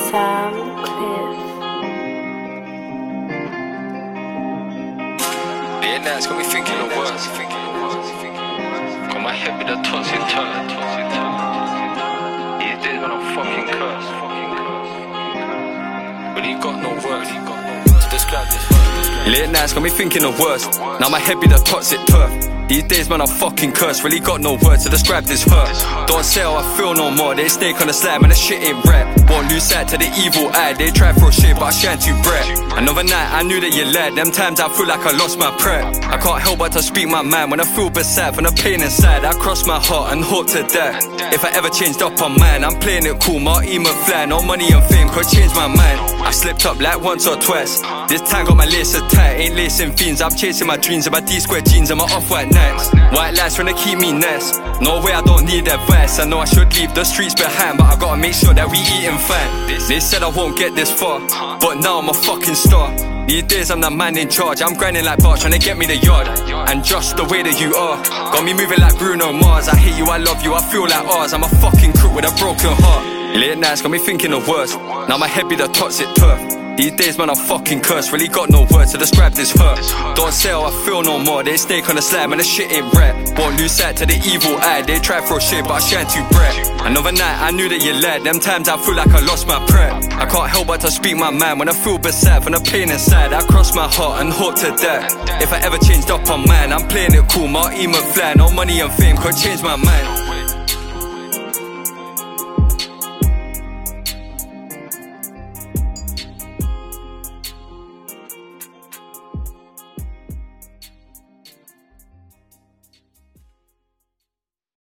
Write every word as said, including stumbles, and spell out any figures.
Sam Cliff. Yeah, nah, it's got me thinking of words. Got my head with a toxic turn. These days when I'm fucking cursed. But he got no words. To describe this. Late nights got me thinking of words. Now my head be the toxic turf. These days man I'm fucking cursed. Really got no words to describe this hurt. Don't say how I feel no more. They snake on the slime and the shit ain't rap. Won't lose sight to the evil eye. They try throw shit but I shine too bright. Another night I knew that you lied. Them times I feel like I lost my prep. I can't help but to speak my mind. When I feel beside from the pain inside, I cross my heart and hope to die. If I ever changed up on mine, I'm playing it cool. My emo fly, no money and fame could change my mind. I slipped up like once or twice. This time got my laces tight. Ain't lacing fiends. I'm chasing my dreams of my D-square jeans and my off-white nights. White lies trying to keep me nice. No way I don't need advice. I know I should leave the streets behind, but I gotta make sure that we eating fine. They said I won't get this far, but now I'm a fucking star. These days I'm the man in charge. I'm grinding like Bart trying to get me the yard. And just the way that you are got me moving like Bruno Mars. I hate you, I love you, I feel like ours. I'm a fucking crook with a broken heart. Late nights got me thinking of words. Now my head be the toxic turf. These days man I'm fucking cursed. Really got no words to describe this hurt. Don't say how I feel no more. They snake on the slime and the shit ain't rap. Won't lose sight to the evil eye. They try throw shit but I shine too bright. Another night I knew that you lied. Them times I feel like I lost my prep. I can't help but to speak my mind. When I feel beside from the pain inside, I cross my heart and hope to die. If I ever changed up on mine, I'm playing it cool. My emo fly, no money and fame could change my mind.